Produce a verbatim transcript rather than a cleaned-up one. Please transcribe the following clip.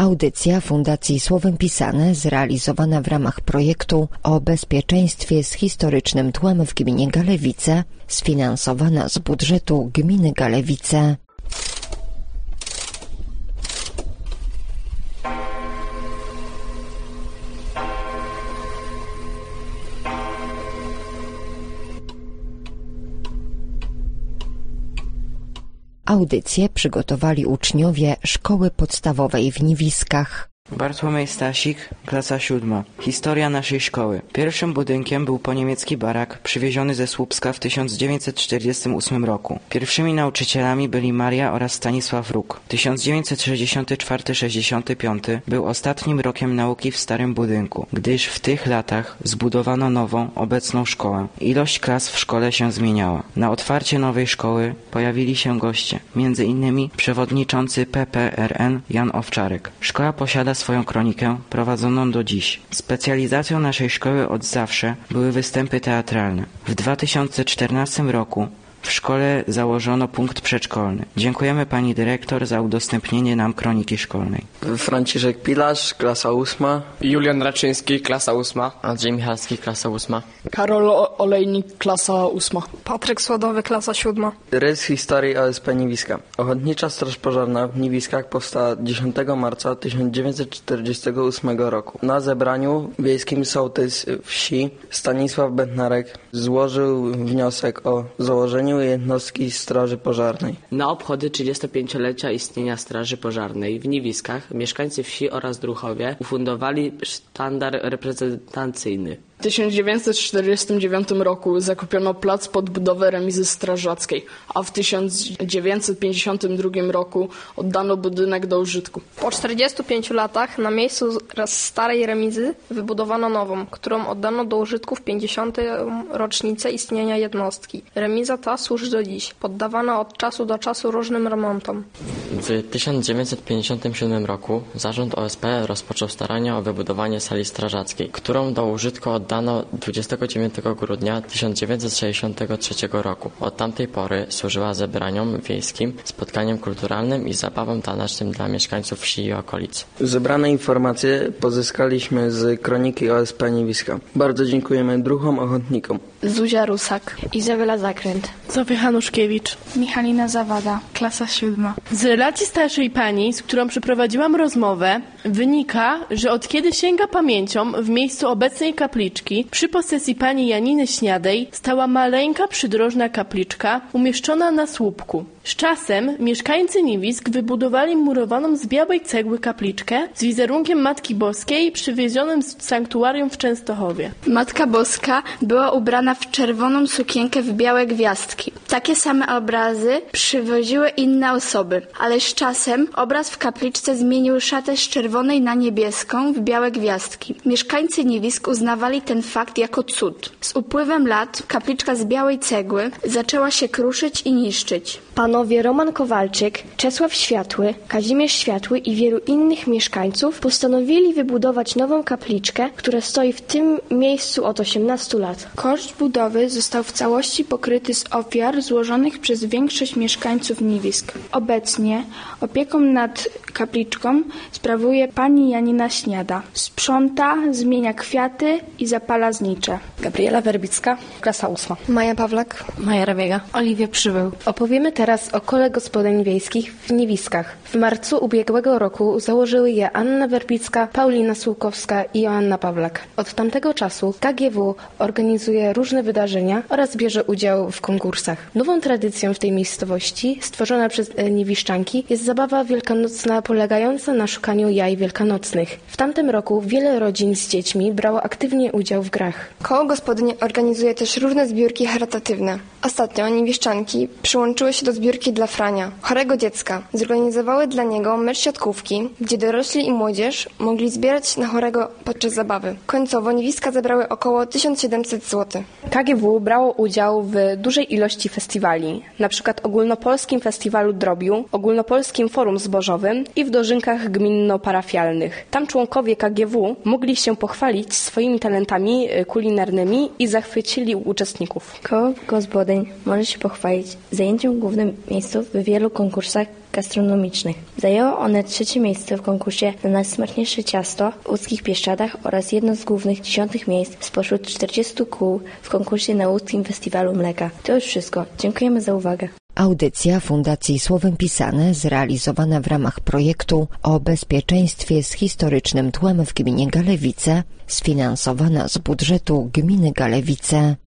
Audycja Fundacji Słowem Pisane zrealizowana w ramach projektu o bezpieczeństwie z historycznym tłem w gminie Galewice, sfinansowana z budżetu gminy Galewice. Audycję przygotowali uczniowie Szkoły Podstawowej w Niwiskach. Bartłomiej Stasik, klasa siódma. Historia naszej szkoły. Pierwszym budynkiem był poniemiecki barak przywieziony ze Słupska w tysiąc dziewięćset czterdziestym ósmym roku. Pierwszymi nauczycielami byli Maria oraz Stanisław Róg. tysiąc dziewięćset sześćdziesiąty czwarty do sześćdziesiątego piątego był ostatnim rokiem nauki w starym budynku, gdyż w tych latach zbudowano nową, obecną szkołę. Ilość klas w szkole się zmieniała. Na otwarcie nowej szkoły pojawili się goście, między innymi przewodniczący P P R N Jan Owczarek. Szkoła posiada swoją kronikę prowadzoną do dziś. Specjalizacją naszej szkoły od zawsze były występy teatralne. W dwa tysiące czternastym roku w szkole założono punkt przedszkolny. Dziękujemy pani dyrektor za udostępnienie nam kroniki szkolnej. Franciszek Pilarz, klasa ósma. Julian Raczyński, klasa ósma. Andrzej Michalski, klasa ósma. Karol Olejnik, klasa ósma. Patryk Sładowy, klasa siódma. Rys historii O S P Niwiska. Ochotnicza Straż Pożarna w Niwiskach powstała dziesiątego marca tysiąc dziewięćset czterdziestego ósmego roku. Na zebraniu wiejskim sołtys wsi Stanisław Bednarek złożył wniosek o założenie jednostki Straży Pożarnej. Na obchody trzydziestopięciolecia istnienia Straży Pożarnej w Niwiskach mieszkańcy wsi oraz druhowie ufundowali sztandar reprezentacyjny. W tysiąc dziewięćset czterdziestym dziewiątym roku zakupiono plac pod budowę remizy strażackiej, a w tysiąc dziewięćset pięćdziesiątym drugim roku oddano budynek do użytku. Po czterdziestu pięciu latach na miejscu starej remizy wybudowano nową, którą oddano do użytku w pięćdziesiątą rocznicę istnienia jednostki. Remiza ta służy do dziś, poddawana od czasu do czasu różnym remontom. W tysiąc dziewięćset pięćdziesiątym siódmym roku zarząd O S P rozpoczął starania o wybudowanie sali strażackiej, którą do użytku oddano dwudziestego dziewiątego grudnia tysiąc dziewięćset sześćdziesiątego trzeciego roku. Od tamtej pory służyła zebraniom wiejskim, spotkaniom kulturalnym i zabawom tanecznym dla mieszkańców wsi i okolic. Zebrane informacje pozyskaliśmy z kroniki O S P Niwiska. Bardzo dziękujemy druhom ochotnikom. Zuzia Rusak, Izabela Zakręt, Zofia Hanuszkiewicz, Michalina Zawada, klasa siódma. Z relacji starszej pani, z którą przeprowadziłam rozmowę, wynika, że od kiedy sięga pamięcią w miejscu obecnej kapliczki przy posesji pani Janiny Śniadej stała maleńka przydrożna kapliczka umieszczona na słupku. Z czasem mieszkańcy Niwisk wybudowali murowaną z białej cegły kapliczkę z wizerunkiem Matki Boskiej przywiezionym z sanktuarium w Częstochowie. Matka Boska była ubrana w czerwoną sukienkę w białe gwiazdki. Takie same obrazy przywoziły inne osoby, ale z czasem obraz w kapliczce zmienił szatę z czerwonej na niebieską w białe gwiazdki. Mieszkańcy Niwisk uznawali ten fakt jako cud. Z upływem lat kapliczka z białej cegły zaczęła się kruszyć i niszczyć. Panowie Roman Kowalczyk, Czesław Światły, Kazimierz Światły i wielu innych mieszkańców postanowili wybudować nową kapliczkę, która stoi w tym miejscu od osiemnastu lat. Koszt budowy został w całości pokryty z ofiar złożonych przez większość mieszkańców Niwisk. Obecnie opieką nad kapliczką sprawuje pani Janina Śniada. Sprząta, zmienia kwiaty i zapala znicze. Gabriela Werbicka, klasa ósma. Maja Pawlak, Maja Rabiega, Oliwia Przybył. Opowiemy teraz o kole gospodyń wiejskich w Niwiskach. W marcu ubiegłego roku założyły je Anna Werbicka, Paulina Sułkowska i Joanna Pawlak. Od tamtego czasu K G W organizuje różne wydarzenia oraz bierze udział w konkursach. Nową tradycją w tej miejscowości, stworzona przez niewiszczanki, jest zabawa wielkanocna polegająca na szukaniu jaj wielkanocnych. W tamtym roku wiele rodzin z dziećmi brało aktywnie udział w grach. Koło gospodyń organizuje też różne zbiórki charytatywne. Ostatnio niewieszczanki przyłączyły się do zbiórki dla Frania, chorego dziecka. Zorganizowały dla niego mecz siatkówki, gdzie dorośli i młodzież mogli zbierać na chorego podczas zabawy. Końcowo Niwiska zebrały około tysiąc siedemset złotych. K G W brało udział w dużej ilości festiwali, na przykład Ogólnopolskim Festiwalu Drobiu, Ogólnopolskim Forum Zbożowym i w dożynkach gminno-parafialnych. Tam członkowie K G W mogli się pochwalić swoimi talentami kulinarnymi i zachwycili uczestników. Koło gospodyń Spodyń może się pochwalić zajęciem głównym miejscu w wielu konkursach gastronomicznych. Zajęło one trzecie miejsce w konkursie na najsmaczniejsze ciasto w Łódzkich Pieszczadach oraz jedno z głównych dziesiątych miejsc spośród czterdziestu kół w konkursie na Łódzkim Festiwalu Mleka. To już wszystko. Dziękujemy za uwagę. Audycja Fundacji Słowem Pisane zrealizowana w ramach projektu o bezpieczeństwie z historycznym tłem w gminie Galewice, sfinansowana z budżetu gminy Galewice.